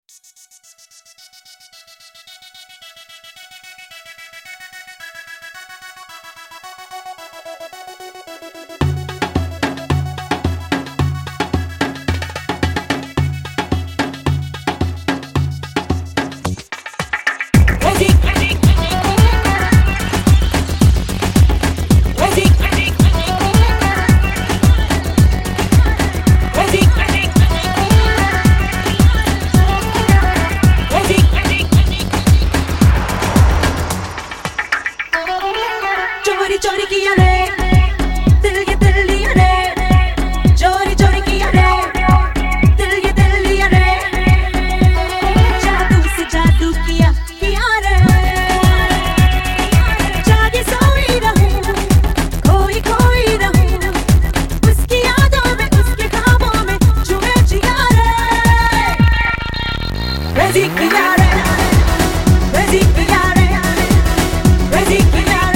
चोरी चोरी किया रे दिल लिया रे, चोरी चोरी किया रे दिल लिया रे, जादू से जादू किया रे, जागे सोई रहूं खोई खोई रहूं, उसकी यादों में उसके ख्वाबों में जुए जिया रे, क्रेज़ी किया रे, क्रेज़ी किया रे, क्रेज़ी किया रे।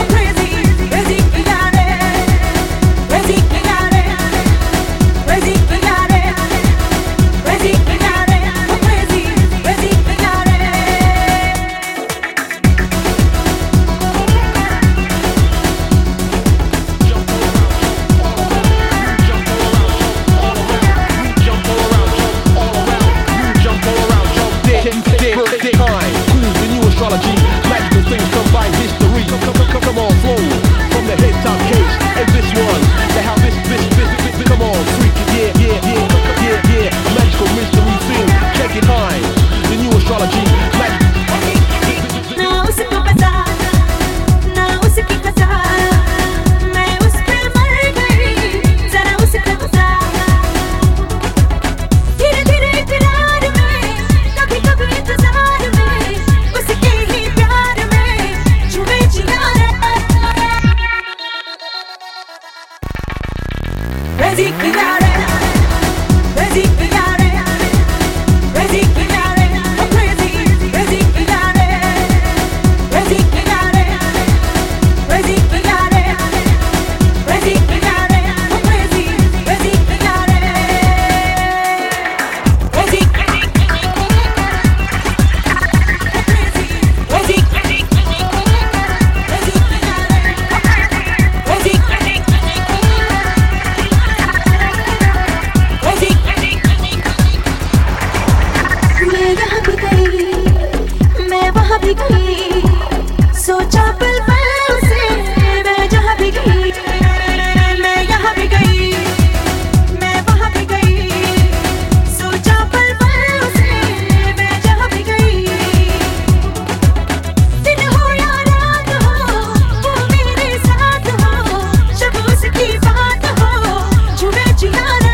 Astrology, magical things combine history. Come on, flow from the head top case. And this one, they have this. Come on, freak it, yeah. A magical mystery thing. Check it high. The new astrology, magic. ना उसको पता, ना उसकी खता, मैं उस पे मर गई, जरा उसका पता। धीरे धीरे इकरार में, कभी कभी इंतजार में, उसके ही प्यार में जुए जिया रे, क्रेज़ी किया रे, क्रेज़ी किया रे, क्रेज़ी किया रे, क्रेज़ी किया रे, क्रेज़ी किया रे, क्रेज़ी किया रे, क्रेज़ी किया रे, क्रेज़ी किया रे, क्रेज़ी मैं वहाँ भी गई, सोचा पल पल उसे, मैं जहाँ भी गई, मैं यहाँ भी गई, मैं वहाँ भी गई, सोचा पल पल उसे, मैं जहाँ भी गई, दिन हो या रात हो, वो मेरे साथ हो, जब उसकी बात हो, जुए जिया रे,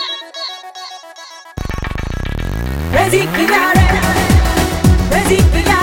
क्रेज़ी किया रे, क्रेज़ी किया